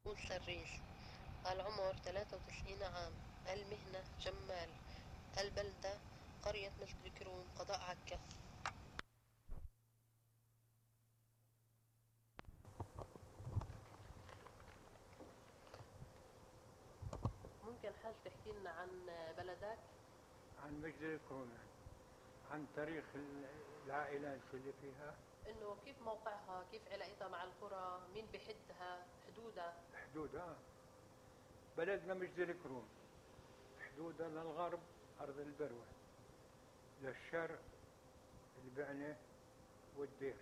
سريس. العمر 93 عام. المهنة جمال. البلدة قرية مجد الكروم قضاء عكا. ممكن حاج تحكي لنا عن بلدك؟ عن مجد الكروم، عن تاريخ العائلات اللي فيها. انه كيف موقعها، كيف علاقتها مع القرى، مين بحدها، حدودها؟ حدودها بلدنا مجد الكروم، حدودها للغرب أرض البروة، للشرق البعنة والدير،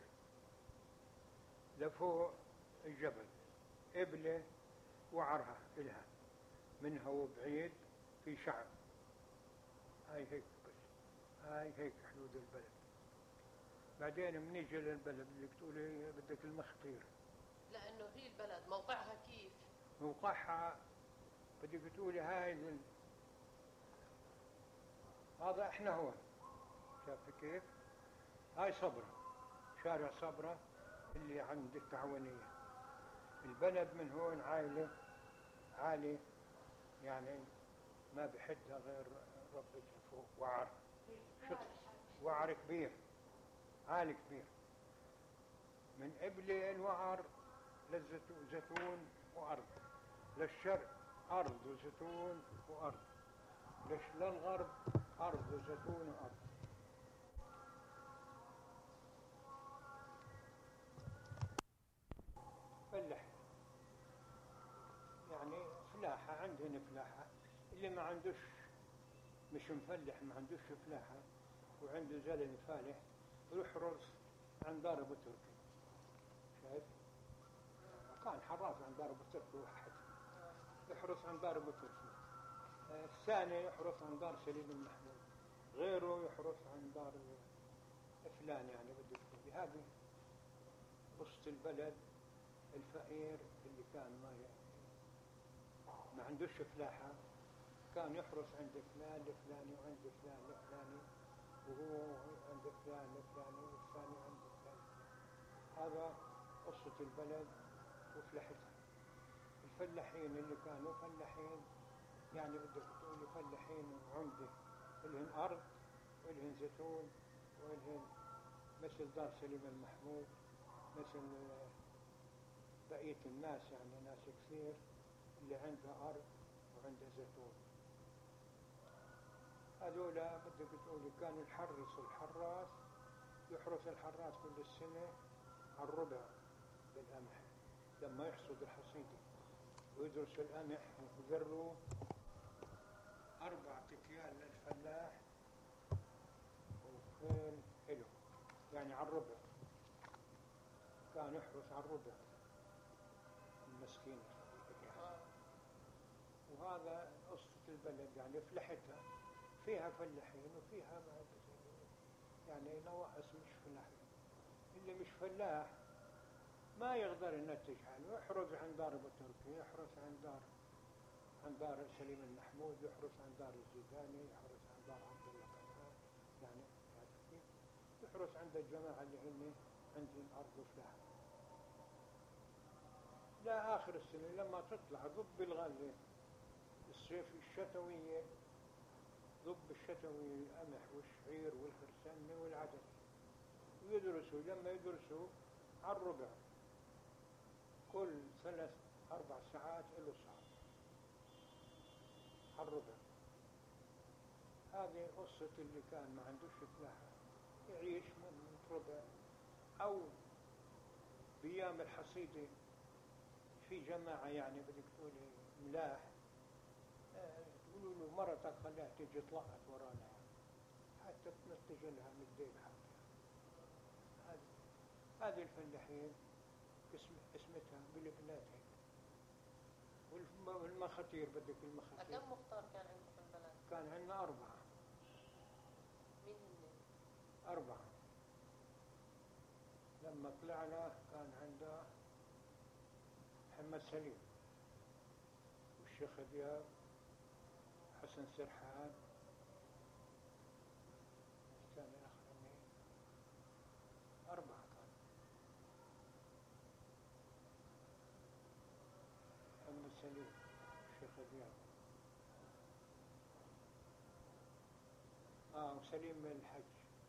لفوق الجبل إبلة وعرها إلها، منها وبعيد في شعب. هاي هيك بس، هاي هيك حدود البلد. بعدين منيجي للبلد اللي بتقولي بدك المخطير. لانه هي البلد موقعها كيف؟ موقعها بدك تقولي هذا احنا هون، شايف كيف؟ هاي صبرة، شارع صبرة اللي عند التعاونية. البلد من هون عائلة عالي، يعني ما بحدها غير ربتها فوق وعر، وعر كبير، عالي كبير، من إبلة الوعر للزيتون وأرض، للشرق أرض وزيتون وأرض، للغرب أرض وزيتون وأرض. فلاح، يعني فلاحة، عندهن فلاحة. اللي ما عندوش مش مفلح، ما عندوش فلاحة وعنده زلم فالح يحرص عن دار ابو تركي. شايف؟ كان حراس عن دار ابو تركي واحد يحرص عن دار ابو تركي، الثاني يحرص عن دار سليم المحمود، غيره يحرص عن دار فلان، يعني بده يكون بهذه وسط البلد. الفقير اللي كان ما عندوش فلاحة كان يحرص عند فلان الفلاني وعند فلان الفلاني، وهو عند فلان الفلاني والثاني عند فلان. هذا قصة البلد وفلاحتها. الفلاحين اللي كانوا فلاحين، يعني بدك تقول فلاحين عمدة، إلهن أرض وإلهن زيتون وإلهن مثل دار سليم المحمود، مثل بقية الناس، يعني ناس كثير اللي عندها أرض وعندها زيتون. هذولا بدك تقولي كانوا الحراس يحرس الحراس كل السنة على الربع بالقمح، لما يحصد الحصيدة ويدرس القمح ويذروه 4 أكيال للفلاح و2 إله، يعني على الربع. كان يحرس على الربع المسكين يعني. وهذا قصة البلد، يعني فلحتها فيها فلاحين وفيها يعني نواقص مش فلاحين. اللي مش فلاح ما يقدر ينتج حاله، يحرص عن دار ابو تركي، يحرص عن دار سليم المحمود، يحرص عن دار الزيداني، يحرص عن دار عبد الله قناع، يعني يحرص عند الجماعة اللي هن عندهم أرض وفلاح. لا آخر السنة لما تطلع ضب الغلة الصيف الشتوية، ضب الشتوي القمح والشعير والخرسنة والعدس، ويدرسوا لما يدرسوا على الربع كل 3-4 ساعات له ساعة على الربع. هذه قصة اللي كان ما عندوش فلاحة يعيش من ربع. أو بأيام الحصيدة في جماعة، يعني بدك تقولي ملاح، تقولوا له مرتك خليها تيجي طلعت ورانا حتى تنتج لها من الدين حقها. هذه الفلاحين اسمتها بالبلاد هيك. والمخاتير بدك المخاتير. كم مختار كان عندكم في البلد؟ كان عندنا 4. مين هن؟ 4. لما طلعنا كان عندنا محمد سليم والشيخ دياب، حسن سرحان، الثاني آخر مين، 4 كان. زيادة. وسليم من الحج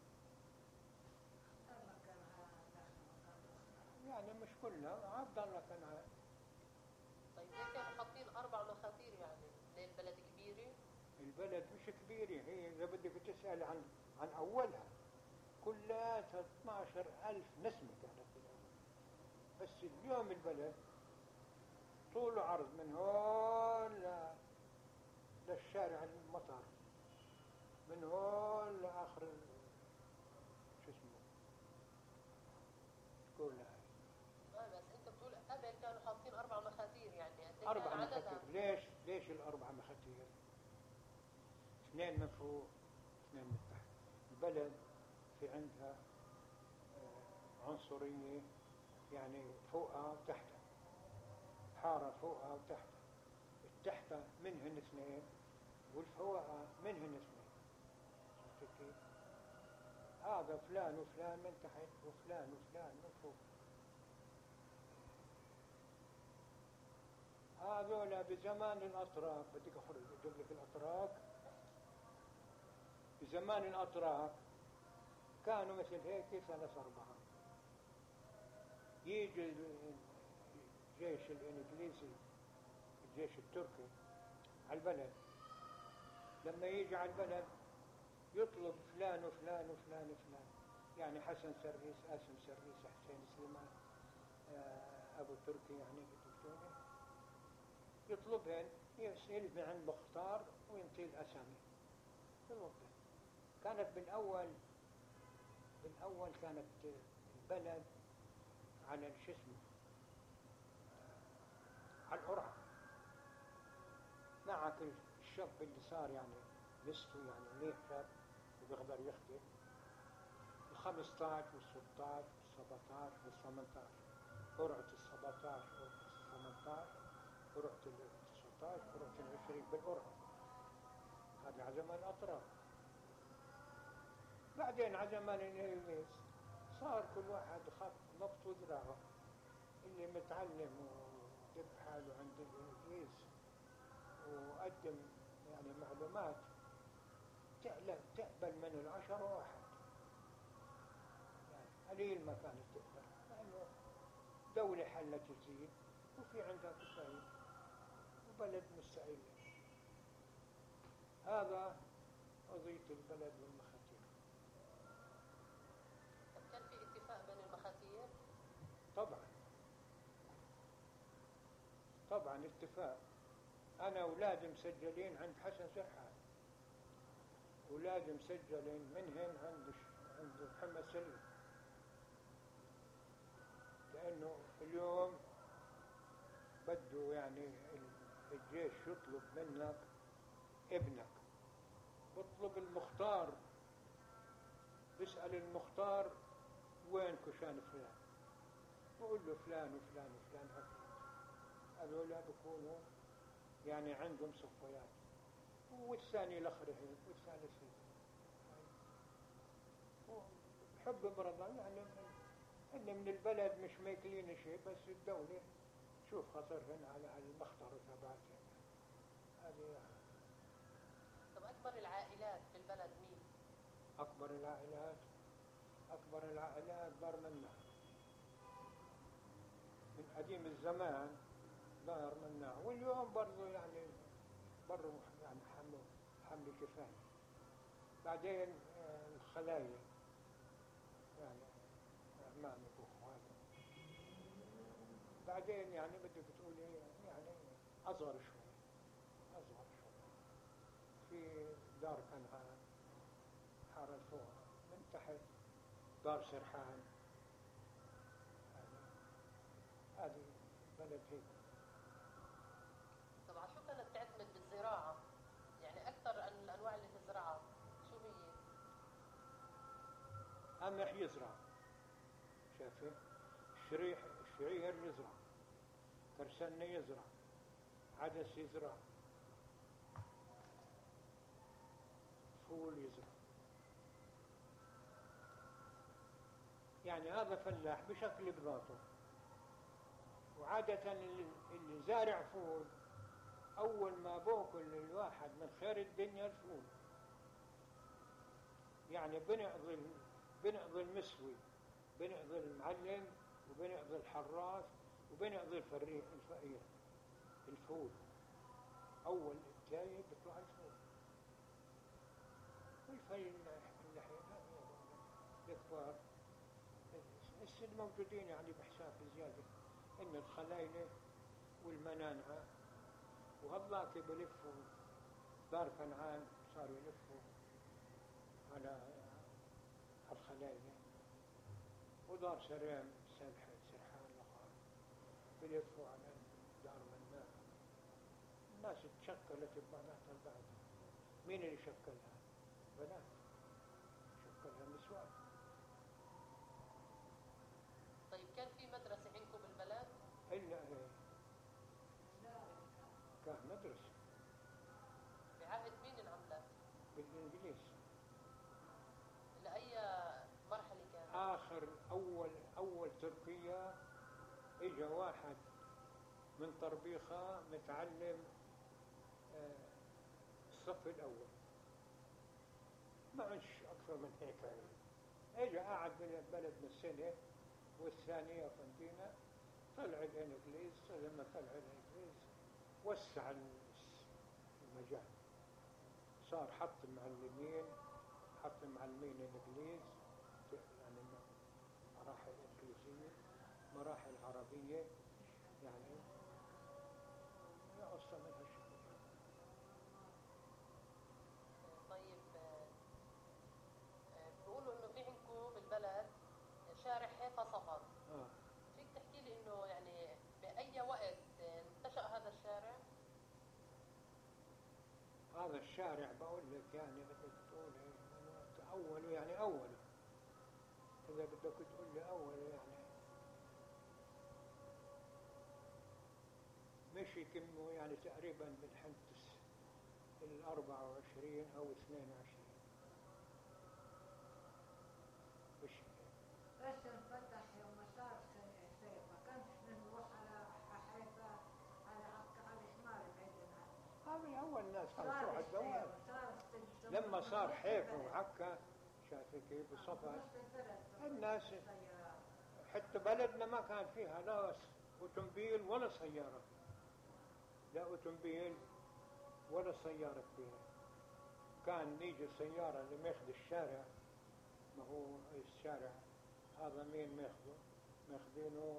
يعني مش كلها، عبد الله كان طيب ليه كانوا حاطين 4 مخاتير يعني؟ ليه البلد كبيرة؟ البلد مش كبيرة، هي إذا بدك تسأل عن أولها كلها 12,000 نسمة كانت بالأول. بس اليوم البلد طول عرض من هون للشارع المطار، من هون لآخر شو اسمه كلها. بس انت بتقول قبل كانوا حاطين 4 مخاتير، يعني قد ايه 4 كان مخاتير. عددها؟ ليش ال4 مخاتير؟ 2 من فوق 2 من تحت. البلد في عندها عنصرية، يعني فوقها وتحتها، حارة فوقها وتحتها، التحتة منهن 2 والفوقها منهن 2. شفت كيف؟ هذا فلان وفلان من تحت وفلان وفلان من فوق. هذولا بزمان الأتراك، بدك أجيب لك الأتراك. بزمان الأتراك كانوا مثل هيك سنة 4 يجي الجيش الإنجليزي، الجيش التركي على البلد. لما يجي على البلد يطلب فلان وفلان وفلان وفلان، يعني حسن سريس، قاسم سريس، حسين سليمان، أبو تركي، يعني بدك يطلبهن، يسأل من عند مختار وينطي الأسامي يطلبهن. كانت بالأول كانت البلد على شو اسمه، على القرعة. معك الشاب اللي صار يعني لسته يعني منيح شاب وبيقدر يخدم، ال15 وال16 وال17 وال18، قرعة ال17 وال18، قرعة ال19، قرعة ال20 بالقرعة. هذا على زمن الأطراف. بعدين على زمن الإنجليز صار كل واحد خط نبط وذراعه، اللي متعلم ودب حاله عند الإنجليز وقدم يعني معلومات تقبل من 10 واحد، يعني قليل ما كانت تقبل، لأنه دولة حلت تزيد وفي عندها كفاية وبلد مستقلة. هذا قضية البلد والمخاتير. طب كان في اتفاق بين المخاتير؟ طبعا اتفاق. أنا أولادي مسجلين عند حسن سرحان، أولادي مسجلين منهم عند محمد سليم، لأنه اليوم بده يعني الجيش يطلب منك ابنك، بطلب المختار، بيسأل المختار وين كشان فلان، بقول له فلان وفلان وفلان هكذا. هذولا بيكونوا يعني عندهم صفيات، والثاني الأخر هيك والثالث هيك. حب برضه يعني إن من البلد مش ماكلين شيء، بس الدولة شوف خطرهن على المخطر تبعتهن هذه. طب أكبر العائلات في البلد مين؟ أكبر العائلات دار مناع، من قديم الزمان دار مناع، واليوم برضو يعني يعني حمل كفاية. بعدين الخلايا يعني أعمامك وأخواتك. بعدين يعني بدك تقولي يعني أصغر شوي في دار كنعان، حارة الفوق من تحت دار سرحان. هذه بلد هيك. طبعا شو كانت تعتمد بالزراعة؟ يعني أكثر عن الأنواع اللي تزرعها شو هي؟ قمح يزرع، شايفه، الشعير يزرع، كرسنة يزرع، عدس يزرع، فول يزرع. يعني هذا فلاح بشكل بذاته. وعادة اللي زارع فول أول ما بأكل الواحد من خير الدنيا الفول، يعني بنقضي المسوي، بنقضي المعلم، وبنقضي الحراث، وبنقضي الفقير. الفول أول إنتاج بيطلع الفول. والفيل اللحين الكبار السن موجودين يعني بحساب زيادة، إن الخلايلة والمنانعة وهذاك بلفوا دار كنعان، صاروا يلفوا على الخلايلة، ودار سريم سرحان لقاء بلفوا على دار منان. الناس تشكلت ببنات البعض. مين اللي شكلها؟ بنات، شكلها النسوان. طيب كان في مدرسة عندكم بالبلد؟ إلا هي كان مدرسة بعهد مين انعملت؟ بالإنجليز. لأي مرحلة كانت؟ آخر أول تركيا إجا واحد من طربيخة متعلم الصف الأول، ما عندش أكثر من هيك يعني. إجا قاعد بلدنا السنة والثانية فندينا، طلع الإنجليز. لما طلع الإنجليز وسع المجال، صار حط معلمين إنجليز، يعني مراحل إنجليزية، مراحل عربية، يعني يا قصة من هالشكل. طيب بيقولوا إنه في عندكم بالبلد شارع حيفا صفر. فيك تحكي لي إنه يعني بأي وقت انتشأ هذا الشارع؟ هذا الشارع بقول لك يعني بدك تقول أول، يعني أول، إذا بدك تقول لي أول يعني مشي كم يعني تقريبا بالحنت 24 أو 22 مشي. بس انفتح يوم صار حيفا، كانش نروح على حيفا على الشمال بعيدنا. هذه أول ناس خلصوا على الدوام. صار لما صار حيفا وعكا، شايف كيف بصفر الناس. حتى بلدنا ما كان فيها لا أوتومبيل ولا سيارة، لا أوتومبيل ولا سيارة كبيرة. كان نيجي السيارة اللي ماخذ الشارع، ما هو الشارع هذا مين ماخذه؟ ماخذينه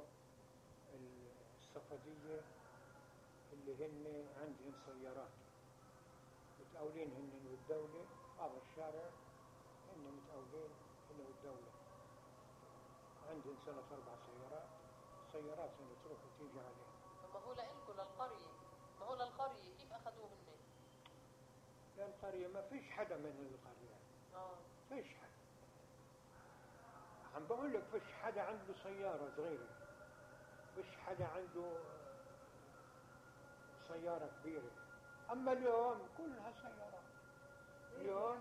الصفدية اللي هن عندهم سيارات متقاولين هن والدولة. هذا الشارع هن متقاولين هن والدولة، عندهم 3-4 سيارات هن تروح وتيجي عليه. ما هو لإلكم للقرية، ما هو للقرية كيف أخذوه هن؟ للقرية ما فيش حدا من القرية. فيش حدا، عم بقول لك فيش حدا عنده سيارة صغيرة، فيش حدا عنده سيارة كبيرة. أما اليوم كلها سيارات. اليوم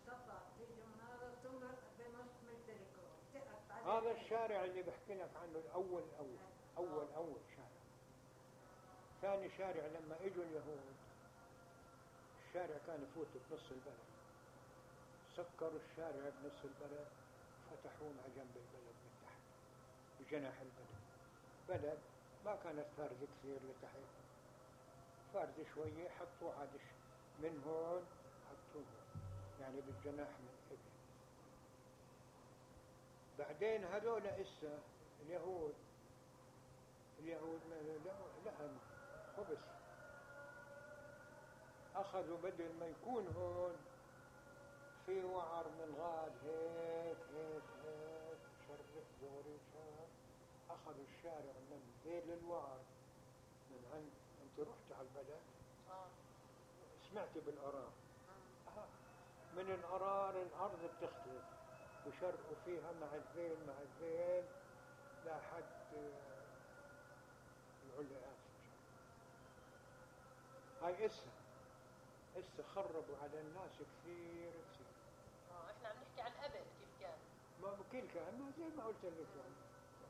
هذا الشارع اللي بحكي لك عنه الأول شارع. ثاني شارع لما اجوا اليهود، الشارع كان يفوت بنص البلد، سكروا الشارع بنص البلد، فتحوه مع جنب البلد من تحت بجناح البلد. بلد ما كانت فارزة كثير لتحت، فارزة شوية، حطوه عاد من هون حطوه يعني بالجناح من قبل. بعدين هذول إسا اليهود لهم خبز، أخذوا بدل ما يكون هون في وعر من غاد هيك شرق زوري أخذوا الشارع من ذيل الوعر، من عند أنت رحت على البلد سمعت بالقرار. من القرار الأرض بتختلف، وشرقوا فيها مع الذيل لحد العليات. هاي إسا خربوا على الناس كثير. احنا عم نحكي عن قبل كيف كان. ما بكل كان ما زي ما قلت لك يعني.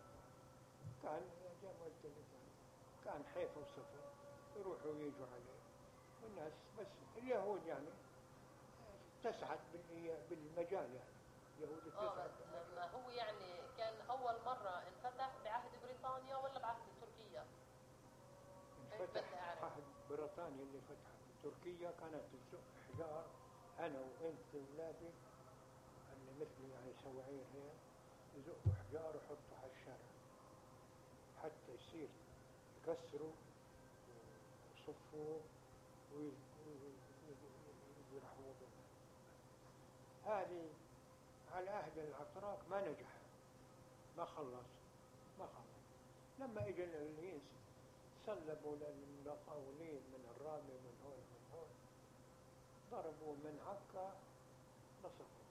كان زي ما قلت لك يعني. كان حيفا وصفر يروحوا ويجوا عليه. والناس بس اليهود يعني تسعد بالمجال يعني اليهود تسعد بالمجال. ما هو يعني كان أول مرة انفتح بعهد بريطانيا ولا بعهد تركيا؟ هيك بدي انفتح أعرف. عهد بريطانيا اللي فتحت تركيا، كانت تسوق حجار أنا وأنت وولادي اللي مثلي يعني سواعير هيك، يزقوا حجار ويحطوا على الشارع حتى يصير يكسروا ويصفوا ويزرحوا. هذه على عهد الأتراك ما نجح، ما خلص. لما اجى الانجليز سلبوا للمقاولين من الرامي من هون ضربوا من عكا نصفوا.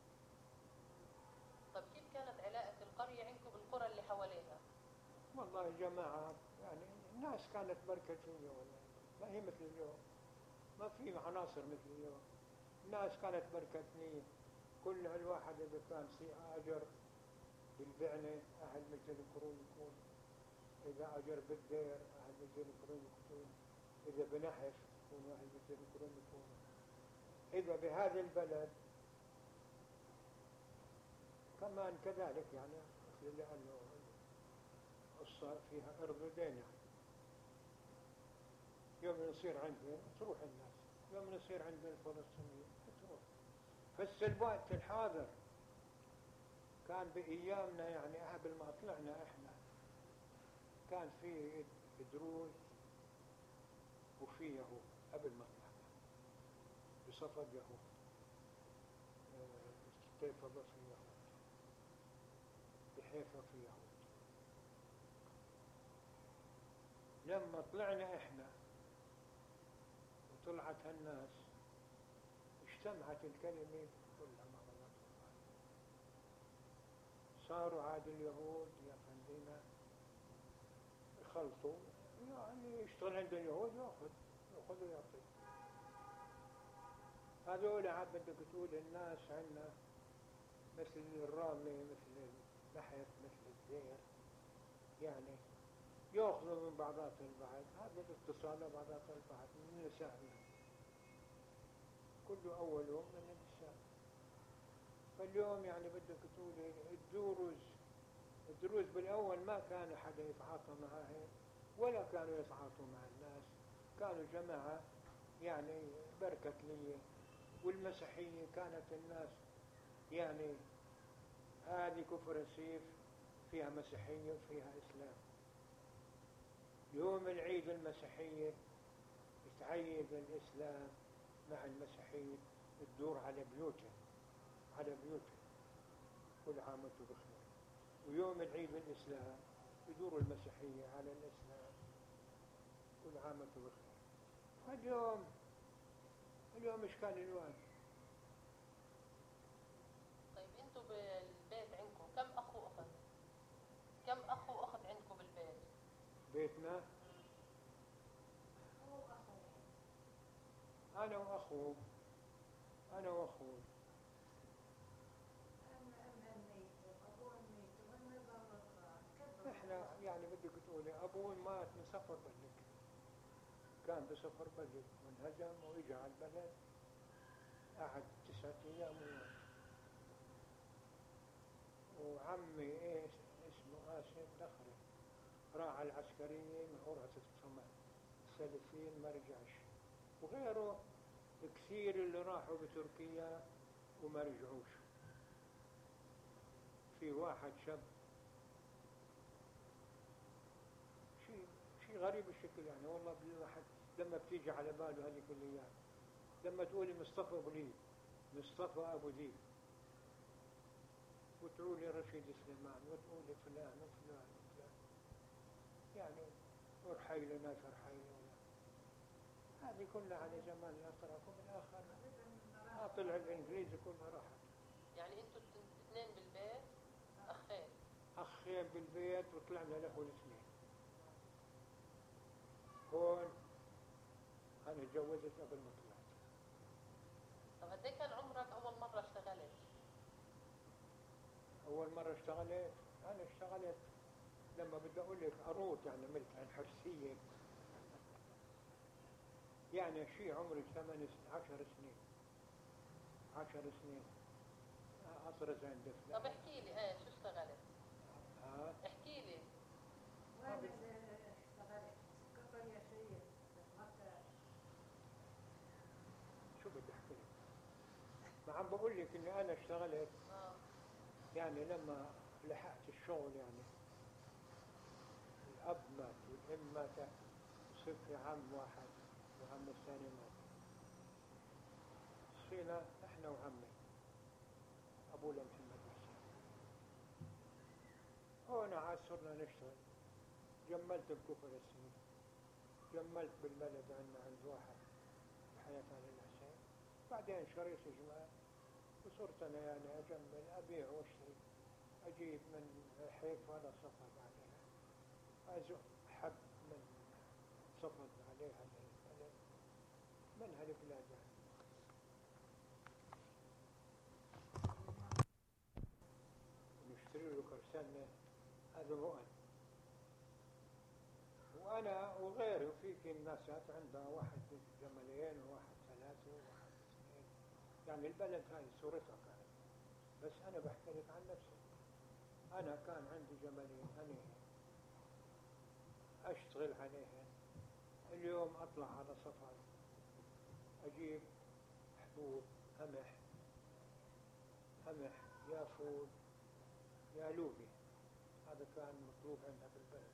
طب كيف كانت علاقة القرية عندكم بالقرى اللي حواليها؟ والله جماعة يعني الناس كانت بركتية، ولا ما هي مثل اليوم، ما في عناصر مثل اليوم. الناس كانت بركتنية، كل الواحد إذا كان أجر بالبعنة أهل مثل القرون يكون، إذا أجر بالدير أهل مثل القرون يكون، إذا بنحف يكون أهل مثل القرون يكون، إذا بهذا البلد كمان كذلك يعني، مثل لأنه القصة فيها أرض دينة. يوم يصير عندنا تروح الناس، يوم يصير عندنا الفلسطينيين تروح. فالوقت الحاضر كان بأيامنا يعني قبل ما طلعنا إحنا كان في دروز وفي يهود قبل ما طلعنا، بصفد يهود، بحيفا في يهود، بحيفا في يهود. لما طلعنا إحنا وطلعت هالناس اجتمعت الكلمة كلها مع بعضها، صاروا عاد اليهود يا فندينا يخلطوا، يعني يشتغل عند اليهود ياخذ ويعطي. هذول عاد بدك تقول الناس عندنا مثل الرامي مثل النحف مثل الدير، يعني ياخذوا من بعضات البعض، هذا الاتصال بعضات البعض من نسائنا، كله أول يوم من النساء. فاليوم يعني بدك تقول الدروز بالأول ما كان حدا يتعاطى معها ولا كانوا يتعاطوا مع الناس، كانوا جماعة يعني بركة لي. والمسيحية كانت الناس يعني هذه كفر سيف، فيها مسيحية وفيها إسلام. يوم العيد المسيحية يتعيد الإسلام مع المسيحية، تدور على بيوته كل عام وانتم بخير. ويوم العيد الإسلام يدور المسيحية على الإسلام كل عام وانتم بخير. اليوم إيش كان الوان؟ طيب انتوا بالبيت عندكم كم أخ وأخت؟ كم أخ وأخت عندكم بالبيت؟ بيتنا أنا وأخوه إحنا يعني بدك تقولي أبوي مات من سفر بلد، كان بسفر بلد وانهزم وإجا على البلد، قعد 9 أيام ومات. وعمي اسمه آسف دخري راح على العسكرية من قرعة الصمد السلفين ما رجعش، وغيره كثير اللي راحوا بتركيا وما رجعوش. في واحد شاب شيء غريب الشكل يعني، والله الواحد لما بتيجي على باله هذه كليات، لما تقولي مصطفى أبو ذيب وتقولي رشيد سليمان وتقولي فلان وفلان يعني ورحيل ناس رحيل، هذه كلها على زمان الأتراك، وبالآخر طلع الإنجليزي كلها راحت. يعني انتوا الاثنين بالبيت أخين بالبيت وطلعنا له الاثنين. هون أنا اتجوزت قبل ما طلعت. طب قد ايه كان عمرك أول مرة اشتغلت؟ أول مرة اشتغلت أنا اشتغلت لما بدي أقول لك أروت يعني ملك عن حرسية يعني شيء عمري 10 سنين 10 سنين أطرز عند فلان. طب احكي لي شو اشتغلت؟ احكي لي. وين اللي اشتغلت؟ قرية شيء مكة. شو بدي أحكي لك؟ ما عم بقول لك إني أنا اشتغلت. يعني لما لحقت الشغل يعني الأب مات والأم ماتت وصرت في عم واحد وعم الثاني مات. صينا إحنا وعمي أبونا محمد حسين. هون عاد صرنا نشتغل. جملت بكفر السنين، جملت بالبلد عند واحد بحياة علي الحسين. بعدين شريت جمال وصرت أنا يعني أجمل أبيع واشتري، أجيب من حيفا لصفد عليها، أزق حب من صفد عليها للبلد من هالبلاد يعني. نشتري له كرسانة هذا مؤن. وأنا وغيري وفي ناسات عندها واحد جملين وواحد 3 وواحد 2. يعني البلد هاي صورتها كانت. بس أنا بحكي لك عن نفسي. أنا كان عندي جملين أنا أشتغل عليهن. اليوم أطلع على سفر أجيب حبوب قمح يا فول يا لوبي، هذا كان مطلوب عندنا بالبلد.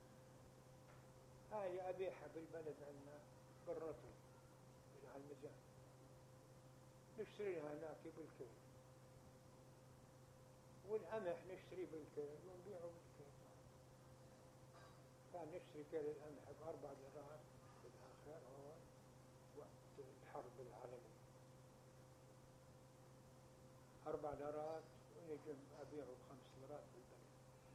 هاي أبيعها بالبلد عندنا بالرطل على الميزان، نشتريها هناك بالكيل، والقمح نشتري بالكيل ونبيعه بالكيل. كان نشتري كيل القمح ب4 ليرات بالآخر هون وقت الحرب العالمية، 4 ليرات، ونجي أبيعه ب5 ليرات بالبلد.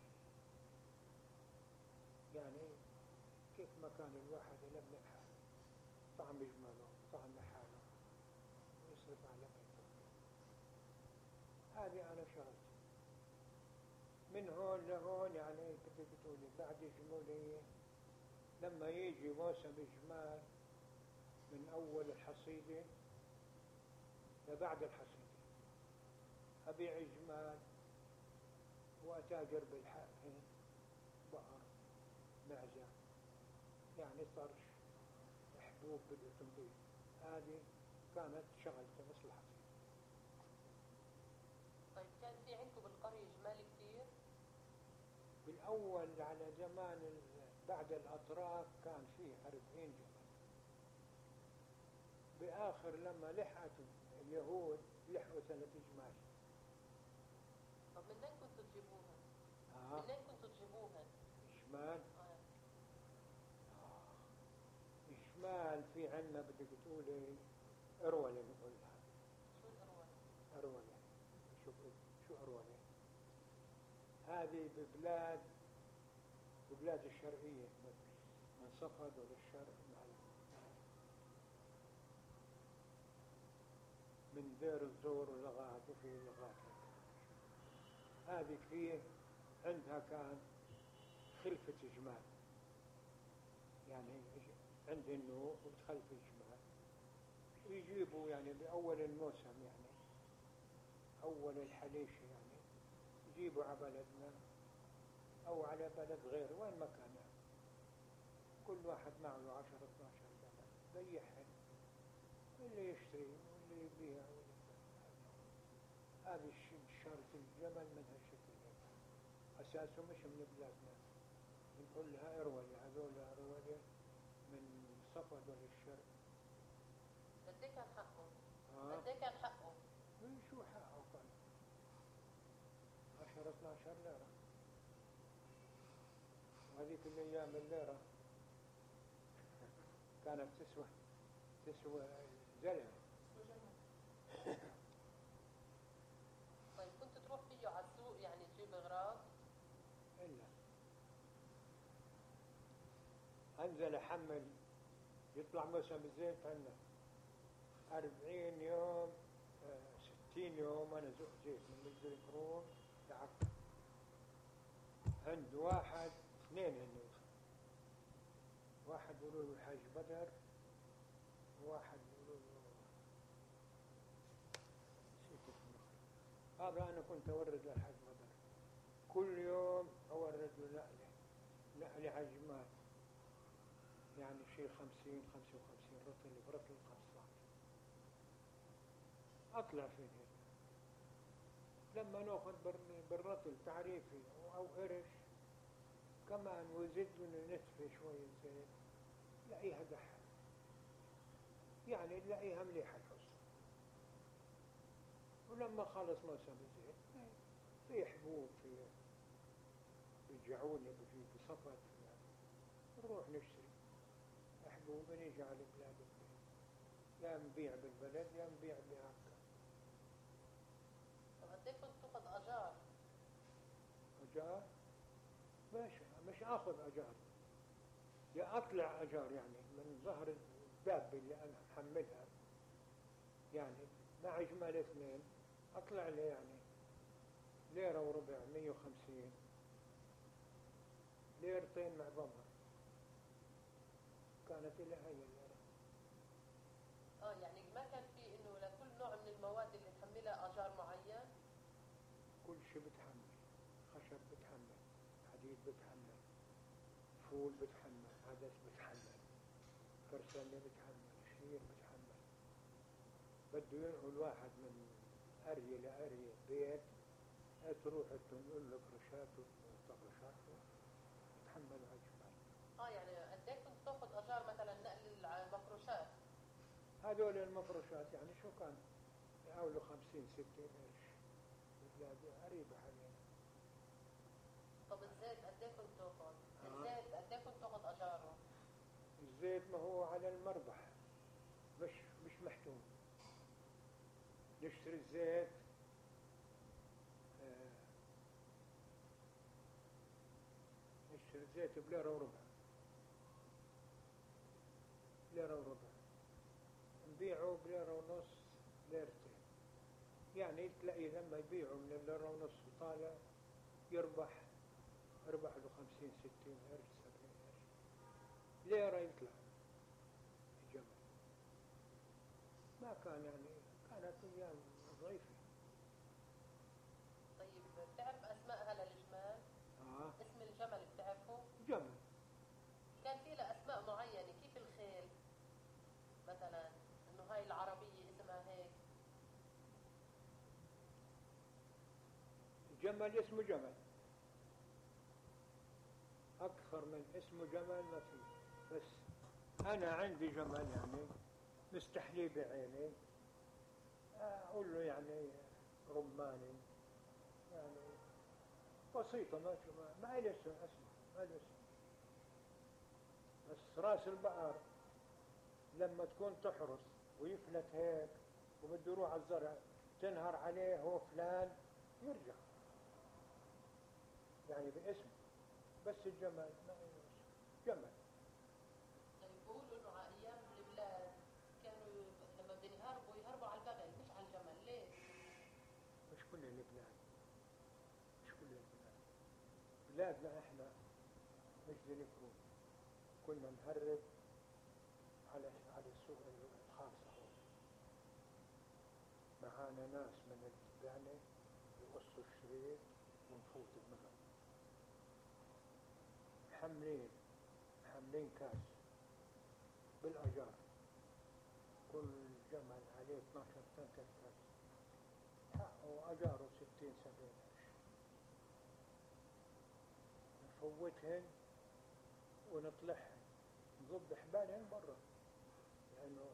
يعني كيف ما كان الواحد يلمع حاله، طعم يجمله طعم حاله ويصرف على بيته. هذه أنا شغلتي من هون لهون. يعني بدك تقولي بعد الجمهورية لما يجي موسم الجمال من أول الحصيدة لبعد الحصيدة أبيع جمال وأتاجر بالحقين، بقر معزة يعني طرش حبوب بالأوتومبيل. هذه كانت شغلتي مصلحتي. طيب كان في عندكم بالقرية جمال كثير؟ بالأول على زمان بعد الأطراف كان فيه 40 جمل. بآخر لما لحقت اليهود لحقوا 3 جمال. طب منين كنتوا تجيبوها؟ منين كنتوا تجيبوها؟ جمال؟ جمال في عنا بدك تقولي أرولة نقولها. شو الأرولة؟ أرولة. شو أرولة؟ هذه ببلاد الشرقية من صفد وللشرق من دير الزور ولغات وفي لغات. هذه فيه عندها كان خلفة جمال، يعني عند النوق وتخلف الجمال ويجيبوا يعني بأول الموسم يعني أول الحليشة يعني يجيبوا على بلدنا أو على بلد غير وين ما كان يعني. كل واحد معه 10-12 جمل بيحن، اللي يشتري واللي يبيع هذا شرط الجمل من هالشكل يعني. أساسه مش من بلادنا، بنقول لها أرولة، هذول أرولة من صفد للشرق. قد ايه كان حقه؟ قد ايه كان حقه؟ شو حقه كان؟ 10-12 ليرة. وهذيك الأيام الليرة كانت تسوى زلم. طيب كنت تروح فيه على السوق يعني تجيب اغراض؟ إلا أنزل أحمل، يطلع موسم الزيت عندنا 40 يوم 60 يوم أنا زق زيت من مجد الكروم لعكا. عند 1-2 هني، واحد يقولوا له الحاج بدر واحد يقولوا له نسيت اسمه. هذا أنا كنت أورد للحاج بدر كل يوم أورد له نقلة عجمات، يعني شيء 50-55 رطل برطل 15 أطلع فيه هيك. لما نأخذ بالرطل تعريفي أو قرش كمان وزد نتفة شوية زيت لاقيها دحى، يعني نلاقيها مليحة الحصة. ولما خلص موسم الزيت في حبوب بيجعوني بجيب صفت نروح نشتري حبوب ونيجي على البلاد يا نبيع بالبلد يا نبيع بهكا. طب قد ايه كنت تاخذ اجار؟ أجار؟ مش آخذ أجار، يا أطلع أجار يعني من ظهر الدابة اللي أنا محملها، يعني مع إجمالي 2 أطلع لي يعني 1.25 ليرة 150 ليرتين مع ضمها كانت إلى هاي الليرة. يعني ما كان في إنه لكل نوع من المواد اللي تحملها أجار معين؟ كل شيء بتحمل، خشب بتحمل، حديد بتحمل، فول بتحمل، عدس بتحمل، كرسلة بتحمل، شعير بتحمل. بده ينقل واحد من قرية لقرية بيت تروح تنقل له فرشات وطرشات بتحملوا هالجمال. يعني قد ايه كنت تاخذ أجار مثلا نقل المفروشات؟ هذول المفروشات يعني شو كان يحاولوا 50-60 قرش، البلاد قريبة علينا. طب الزيت قد ايه كنت تاخذ؟ الزيت قد ايه كنت تاخذ أجاره؟ الزيت ما هو على المربح، مش محتوم. نشتري الزيت نشتري الزيت بليرة وربع، ليرة وربع، نبيعه بليرة ونص، ليرتين. يعني تلاقي لما يبيعوا من الليرة ونص وطالع يربح له 50-60 قرش 70 قرش ليرة يطلع الجمل. ما كان يعني كانت أيام ضعيفة. طيب بتعرف أسماءها للجمال؟ اسم الجمل بتعرفه؟ جمل كان في له أسماء معينة كيف الخيل مثلا، إنه هاي العربية اسمها هيك. جمل اسمه جمل، أكثر من اسمه جمل ما فيه. بس أنا عندي جمل يعني مستحليه بعيني، أقول له يعني رماني، يعني بسيطة ما إلي اسم، ما إلي اسم. بس راس البقر لما تكون تحرس ويفلت هيك وبده يروح على الزرع تنهر عليه هو فلان يرجع، يعني باسم. بس الجمل ما إلي اسم، جمل. طيب بيقولوا إنه على أيام البلاد كانوا لما بدهم يهربوا على البغل مش على الجمل، ليه؟ مش كل البلاد، مش كل البلاد، بلادنا احنا مش زي الكون. كنا نهرب على السوق الخاصة هون. معانا ناس من التبانة يقصوا الشريط ونفوت بمغرب حملين كاس بالأجار، كل جمل عليه 12 طن كاس، حقه أجاره 60-70 قرش. نفوتهن ونطلعهن نضب حبالهن برا، لأنه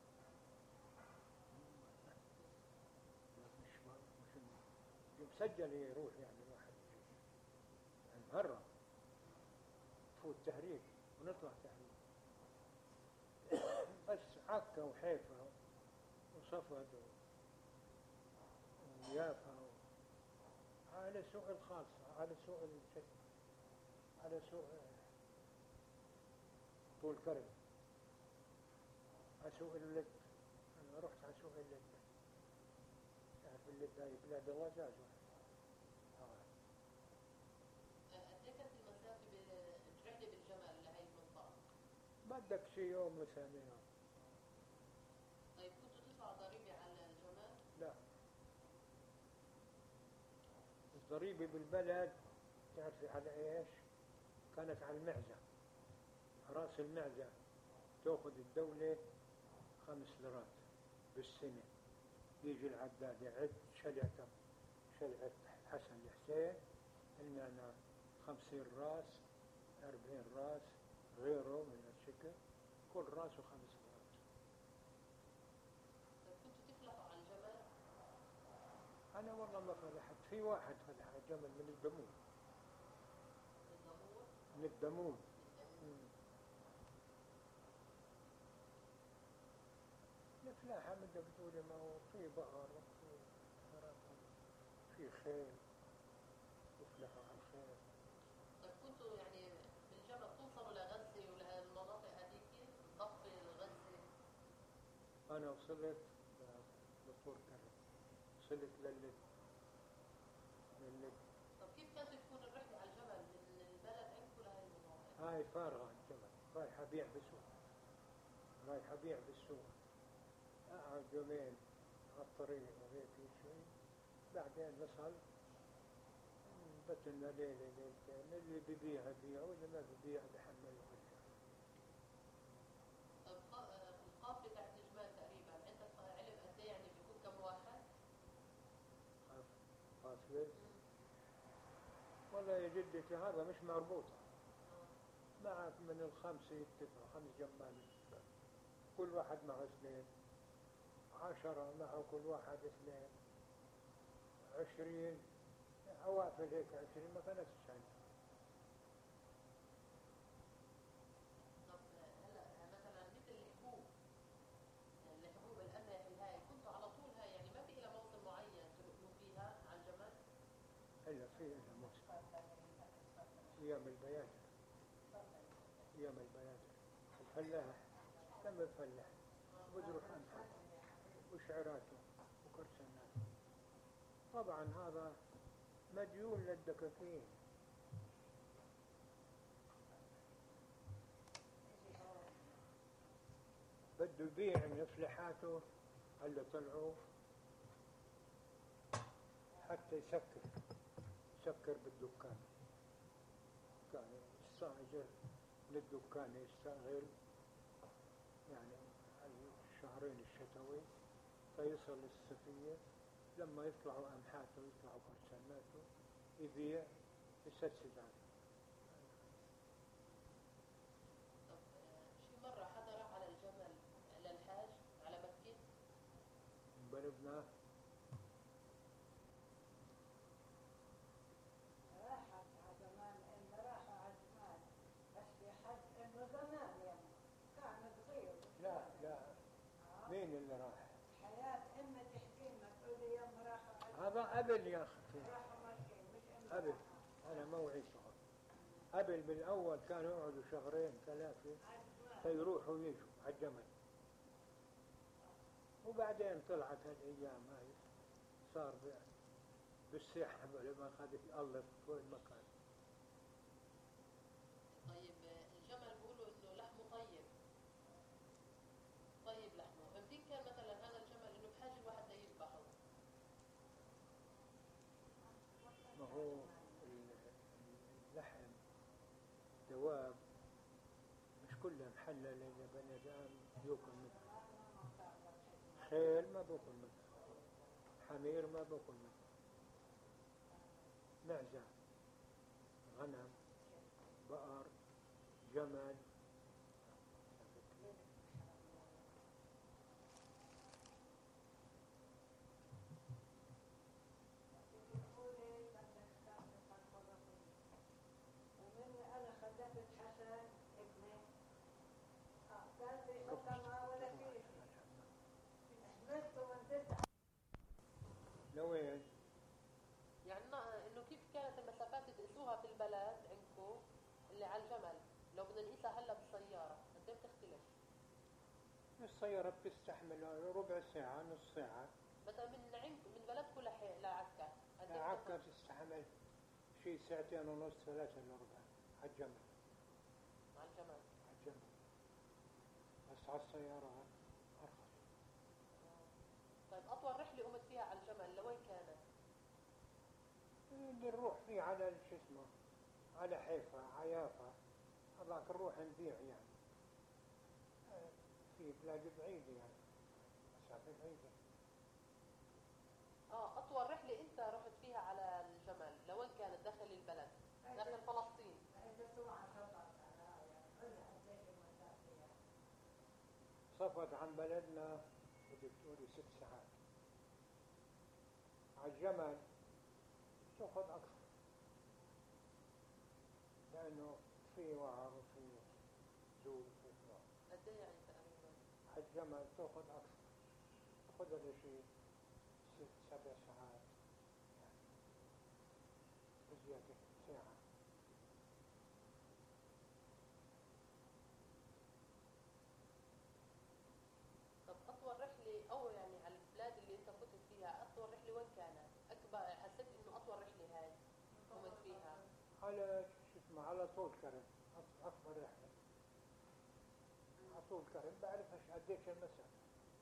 مش مسجل يروح يعني واحد يعني مرة تفوت تهريب ونطلع تهريب. بس عكا وحيفا وصفد ويافا على سوق الخاصة، على سوق طول كرم، على سوق اللد. أنا رحت على سوق اللد، تعرف اللد هاي بلاد الرجاج. قد ايه كانت المسافة الرحلة بالجمل لهي المنطقة؟ بدك شي يوم وثاني يوم. الضريبة بالبلد تعرفي على إيش؟ كانت على المعزة، رأس المعزة تأخذ الدولة 5 ليرات بالسنة. يجي العداد يعد شلعة حسن الحسين، إننا 50 راس 40 راس غيره من الشكل، كل راسه 5 ليرات. كنتوا تفلحوا على الجمل؟ أنا والله ما فلحت، في واحد فلح على الجمل من الدمون. الدمور؟ من الدمون. الفلاحة بدك تقولي ما هو في بقر وفي فرق، في خيل، يفلحوا على الخيل. طيب كنتوا يعني بالجمل توصلوا لغزة ولهالمناطق هذيك، ضفة لغزة؟ أنا وصلت لطول كرم، وصلت للد. طب كيف كانت تكون الرحلة على الجمل من البلد عندكم لهي المناطق؟ هاي فارغة الجمل، رايح أبيع بالسوق، رايح أبيع بالسوق، أقعد يومين على الطريق وهيك شيء، بعدين نصل بتنا ليلة ليلتين، اللي ببيع يبيع واللي ما ببيع بحمل ويرجع. طب القافلة تاعت الجمال تقريبا عندك علم قد ايه يعني بيكون كم واحد؟ قافلة؟ والله يا جدتي هذا مش مربوطة، معك من 5 يتفقوا، 5 جمال يتفقوا، كل واحد معه 2، 10 معه كل واحد 2، 20 عوافل هيك 20 ما كانت تسعد. طب هلا مثلا مثل الحبوب، الحبوب القمح هاي كنتوا على طول هاي يعني ما في لها موسم معين تنقلوا فيها على الجمل؟ إلا في إلا موسم، أيام البيادر، أيام البيادر الفلاح لما يفلح بزرف أنفه وشعراته وكرسناته. طبعا هذا مديون للدكاكين. بده يبيع من فلحاته اللي طلعوا حتى يسكر بالدكان، كان يستأجر للدكان، يستغل يعني الشهرين الشتوي فيصل الصيفية، لما يطلعوا أمحاته ويطلعوا كرسناته يبيع يسدسد عنه. طب شي مرة حدا راح على الجمل للحاج على مكة؟ بلدنا راحت على زمان إن راحوا على زمان، بس في حد إنه زمان يعني كان صغير. لا مين اللي راح؟ حياة إما تحكي لنا تقولي يوم راحوا على هذا قبل يا أختي، راحوا مكة مش إنه قبل. أنا موعي شهر قبل، بالأول كانوا يقعدوا 2 3 فيروحوا ويجوا على الجمل، وبعدين طلعت هالأيام هاي صار بالسياحة لما أخذت الله فوق المكان. طيب الجمل بيقولوا انه لحمه طيب، طيب لحمه، يمكن كان مثلا هذا الجمل انه بحاجة الواحد يذبحه. ما هو اللحم دواب مش كلها محللة إذا بني آدم يأكل منها. خيل ما بأكل منها، حمير ما بأكل منها، معزة، غنم، بقر، جمل. ومني أنا خلفت حسن ابني قال لي حكمة ولا فيه حملت ونزلت. لوين؟ يعني انه كيف كانت المسافات تقيسوها في البلد عندكم اللي على الجمل، لو بدنا نقيسها هلا بالسيارة قد ايه بتختلف؟ السيارة بتستحمل ربع ساعة، نص ساعة. مثلا من عندكم من بلدكم لعكا قد ايه عكا بتاخذ؟ تستحمل شيء 2 ونص 3 إلا ربع على الجمل. على الجمل. على الجمل، بس على السيارة أرخص. طيب أطول رحلة قمت فيها على الجمل لوين كانت؟ اللي نروح فيه على شو اسمه على حيفا عيافا هذاك نروح نبيع يعني في بلاد بعيدة يعني مسافة بعيدة. أطول رحلة أنت رحت فيها على الجمل لوين كانت داخل البلد؟ داخل فلسطين؟ صفت عن بلدنا بدك تقولي 6 ساعات. على الجمل تأخذ أكثر لأنه في وعر وفي زول وفي طلوع. قد إيه يعني تقريبا؟ على الجمل تأخذ أكثر، تأخذ لها شيء 6 7 ساعات يعني بزيادة ساعة. طب أطول رحلة أو يعني على البلاد اللي أنت كنت فيها أطول رحلة وين كانت؟ أكبر حسيت إنه أطول رحلة هاي قمت فيها؟ على شو اسمه على طول كرم أكبر رحلة على طول كرم بعرفش قديش المسافة.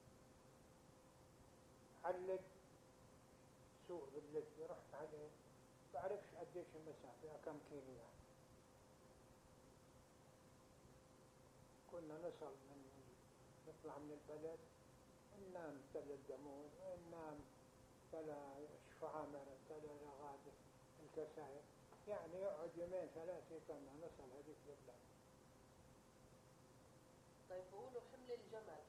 علق سوق بالليل رحت عليه بعرفش قديش المسافة كم كيلو يعني. كنا نطلع من البلد ننام تل الدمون ننام تلا شفعامر تلا لغادة الكسائر يعني يقعد 2 3 كنا نصل هذيك البلاد. طيب بقولوا حمل الجمل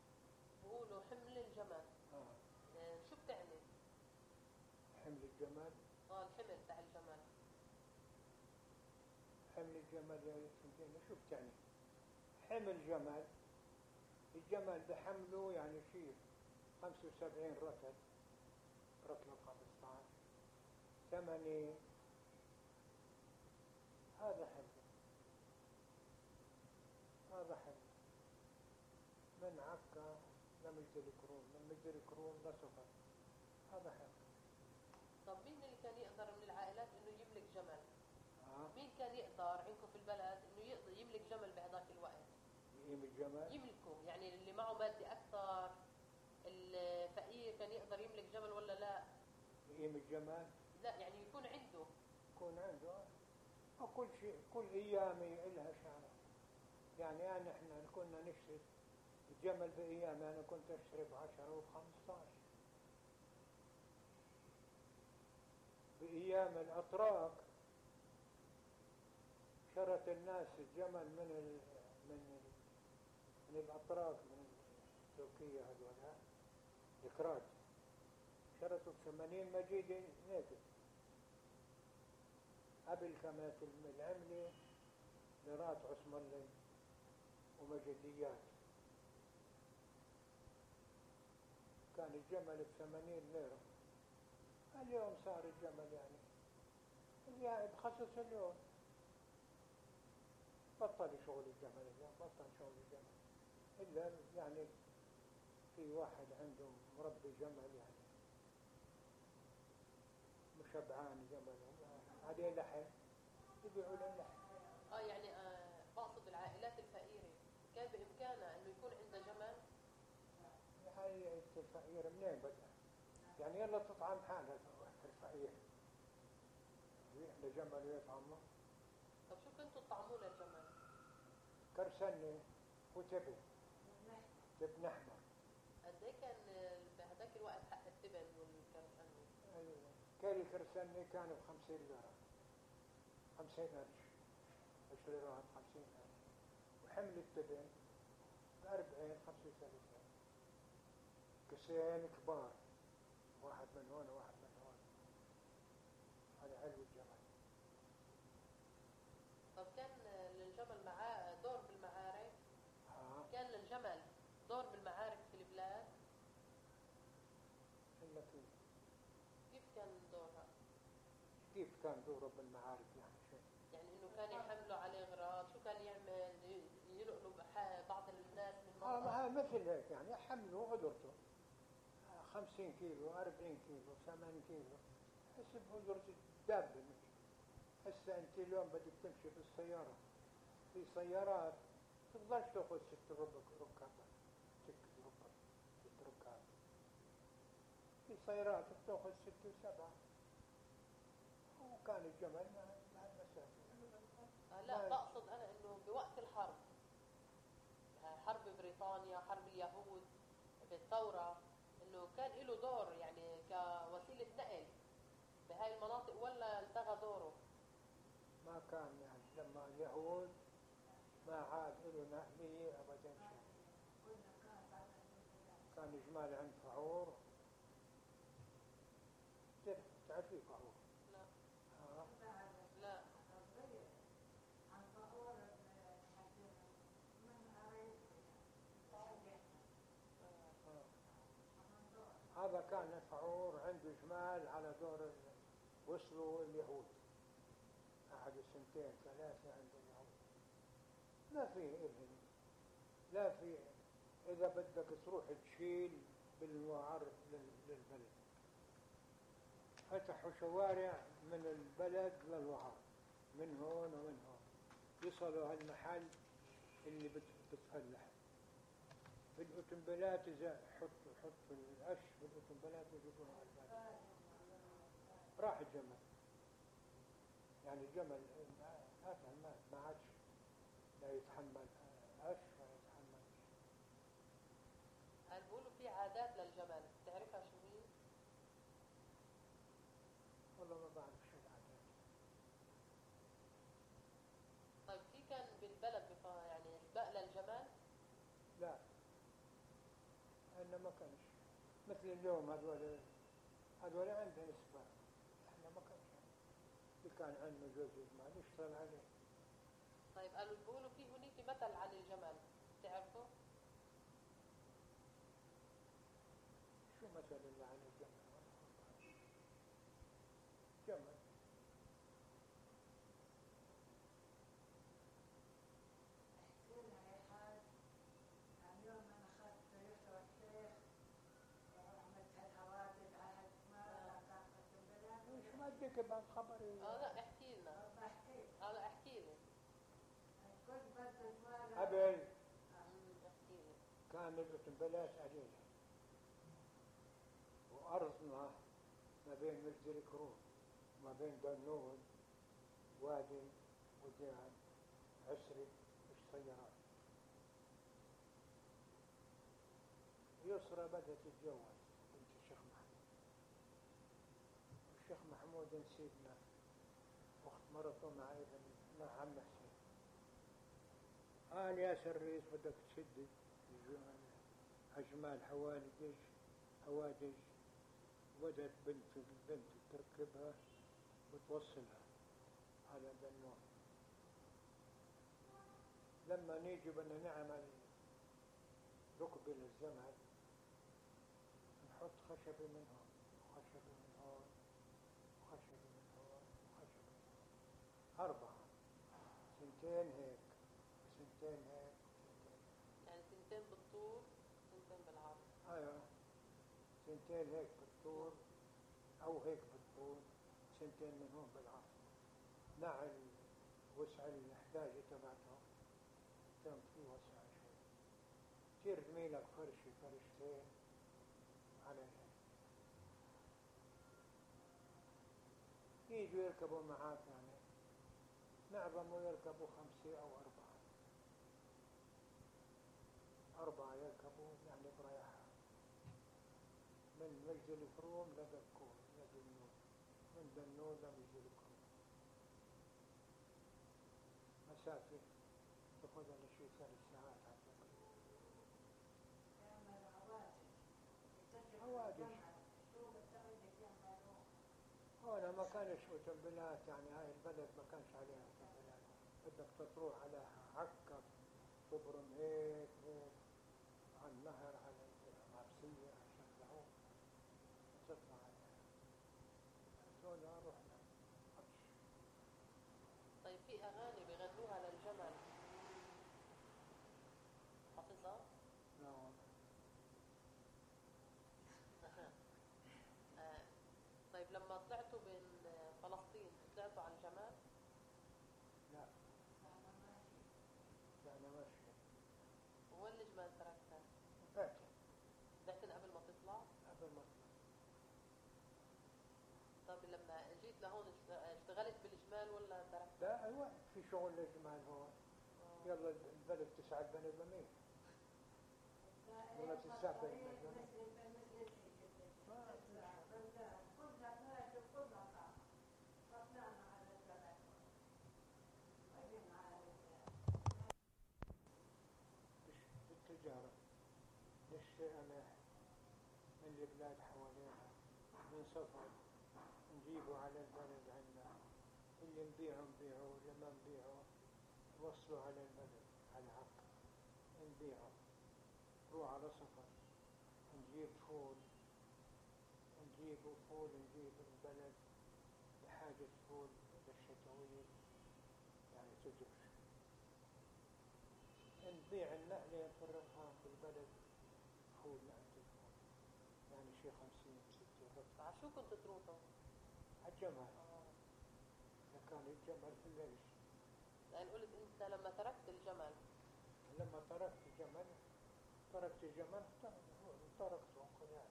شو بتعني؟ حمل الجمل الحمل تاع الجمل. حمل الجمل يا سنتين شو بتعني؟ حمل جمل الجمل بحمله يعني شيء 75 رطل 15 8 هذا حمل من عكا لمجد الكرون من مجد الكرون لسفر هذا حمل. طب مين اللي كان يقدر من العائلات انه يملك جمل؟ مين كان يقدر عندكم في البلد انه يملك جمل بهذاك الوقت؟ يملكه يعني اللي معه مادة اكثر الفقير كان يقدر يملك جمل ولا لا؟ يملك جمل؟ لا يعني يكون عنده وكل شيء كل ايامي لها شعر يعني احنا كنا نشتري الجمل بايام انا كنت اشتري ب10 و15 بايام الاتراك شرت الناس الجمل من الاتراك من تركيا هذولا ذكرات شرتوا ب80 مجيدة ناقد قبل كانت العملة ليرات عثمانية ومجديات كان الجمل ب80 ليرة. اليوم صار الجمل يعني بخصص اليوم بطل شغل الجمل إلا يعني في واحد عنده مربي جمل يعني مشبعان جمل عليه لحم يبيعوا له اللحم. يعني بقصد العائلات الفقيرة كان بإمكانها إنه يكون عنده جمل. هاي الفقير منين بدأ يعني يلا تطعم حالها الفقير يحلى جمل ويطعمه. طب شو كنتوا تطعموا للجمل؟ كرسنة وتبن أحمر. قد ايه كان بهذاك الوقت حق التبن والكرسنة؟ كيلو الكرسنة كان ب50 ليرة 50 قرش 20 ليرة 50 قرش وحمل التبن ب40 35 كسين كبار واحد من هون وواحد من هون. هذا علو الجمل. طب كان للجمل معاه دور بالمعارك؟ كان للجمل دور بالمعارك في البلاد؟ إلا كيف كان دورها؟ كيف كان دوره بالمعارك يعني شيء يعني إنه كان يحملوا عليه أغراض شو كان يعمل ينقلوا بعض الناس من منطقة مثل هيك يعني حملوا قدرته 50 كيلو 40 كيلو 80 كيلو حسب قدرة الدابة. هسه انت اليوم بدك تمشي بالسيارة في سيارات تقدرش تاخذ 6 ركاب 6 ركاب في سيارات بتاخذ 6 و7 كان الجمل مع المسافة. لا بقصد أنا إنه بوقت الحرب، حرب بريطانيا، حرب اليهود بالثورة، إنه كان له دور يعني كوسيلة نقل بهاي المناطق ولا التغى دوره؟ ما كان يعني لما اليهود ما عاد له نقلية أبدا شيء. كان جمال عند فعور. تعرفي فعور؟ لا. لا. هذا كان فعور عنده جمال على دور وصلوا اليهود، أحد سنتين ثلاثة عند اليهود. ما فيه إذن، لا في. إذا بدك تروح تشيل بالوعر للبلد، فتحوا شوارع من البلد للوعر، من هون ومن هون، يصلوا هالمحل اللي بتفلح بالأوتومبيلات. إذا حطوا القش بالأوتومبيلات ويجيبوها على البلد. راح الجمل، يعني الجمل ما عادش لا يتحمل قش ولا يتحمل. قال بيقولوا في عادات للجمل، بتعرفها شو هي؟ والله ما بعرف شو العادات. طيب في كان بالبلد يعني سباق للجمل؟ لا، إنه ما كانش مثل اليوم. هذول عندهم سباق، احنا ما كانش. اللي كان عنده جوز المال يشتغل عليه. طيب قالوا بيقولوا في هنيك مثل عن الجمل، بتعرفوا؟ شو مثل اللي عن الجمل؟ جمل مش ما اديك بعد خبري. لا احكي لنا. لا احكي لي. قبل احكي لي. كان الأوتومبيلات قليلة، وأرضنا ما بين مجد الكروم وما بين دنون وادي وديان عسري مش سيارات. يسرى بدأت تتجوز بنت الشيخ محمود، والشيخ محمود نسيبنا أخت مرته مع ابن مع عم حسين. قال يا سريس بدك تشدي أجمال حوادج. وبدأت البنت تركبها وتوصلها على دنون. لما نيجي بدنا نعمل ركب للزمن، نحط خشبة من هون وخشبة من هون وخشبة من هون وخشبة من هون، 4 سنتين هيك وسنتين هيك وسنتين هيك. يعني سنتين بالطول سنتين بالعرض. ايوه، سنتين هيك بالطول او هيك بالطول، سنتين من هون بالعرض، مع الوسع الحداجة تبعتهم. كان في وسع شوي، تصير زميلك فرشتين عليها. يجوا يركبوا معاك، يعني معظمهم يركبوا 5 أو 4 يركبوا يعني بريحة، من مجد الكروم لدكون لدنون، من دنون لمجد الكروم، مسافة تأخذ لنا شي 3 ساعات أعتقد. حوادث هنا ما كانش اوتومبيلات، يعني هاي البلد ما كانش عليها اوتومبيلات. بدك تروح على عكا تبرم هيك على النهر على العرسية عشان لهون تطلع عليها. هذول رحنا عطش. طيب في اغاني بغنوها للجمل حافظها؟ لا والله. طيب لما طلعتوا من فلسطين طلعتوا على الجمل؟ لا، يعني ماشي. وين الجمال تركتها؟ بعتها قبل ما تطلع؟ قبل ما اطلع. طيب لما جيت لهون اشتغلت لا أيوة في شغل للجمال هو. يلا البلد تسعى البلد لمين ولا تسافر البلد بالتجارة نشتري قمح من البلاد حوالينا من سفر نجيبه على البلد عندنا اللي نبيعه واللي ما نبيعه وصلوا على البلد على عقد نبيعه. نروح على سفر نجيب فول نجيب البلد بحاجة فول للشتوية يعني تدرس نبيع النقلة نفرغها في البلد فول نقلة فول يعني شي 50-60 رطل. عشو كنتوا تروحوا؟ عالجمل. كان الجمل في الليل. يعني قلت انت لما تركت الجمل تركت الجمل تركته كلها.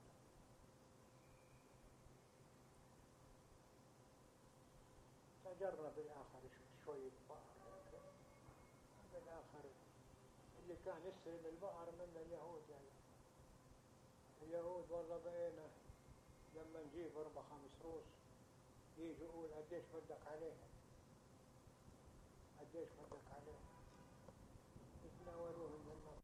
تجرب بالآخر شوية بقر بالآخر اللي كان يستلم البقر من اليهود يعني. اليهود والله بقينا لما نجيب 4-5 روس يجي يقول قديش بدك عليه يتناولوه من المال.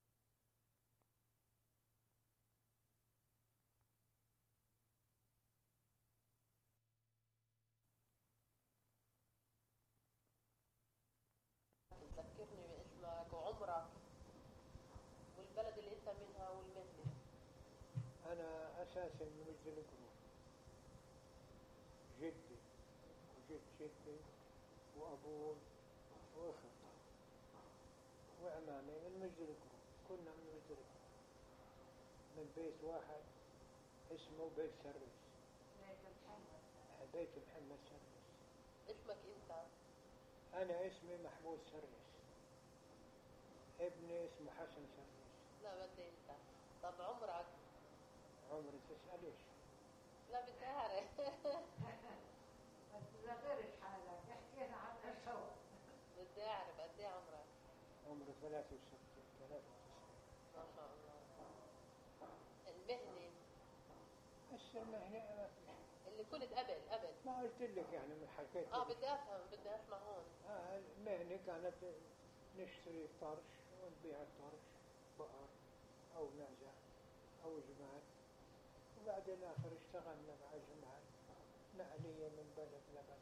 تذكرني باسمك وعمرك والبلد اللي انت منها والمهنة. أنا أساسا من مجد القروب. جدي وجد جدي وأبوي وأخت وعمامي من مجد القروب. كنا من مجد القروب من بيت واحد اسمه بيت سرس. بيت محمد سرس. اسمك انت؟ أنا اسمي محمود سرس. ابني اسمه حسن سرس. لا بدي انت. طب عمرك؟ عمري تسأليش. لا بدي اعرف. لا غيرش حالك احكينا عنها سوا. بدي اعرف قد ايه عمرك؟ عمري 93. ما شاء الله. المهنة هسه المهنة اللي كنت قبل ما قلت لك يعني من حكيت بدي افهم بدي اسمع هون. المهنة كانت نشتري طرش ونبيع الطرش بقر أو معزة أو جمال وبعدين آخر اشتغلنا مع جمال نقلية من بلد لبلد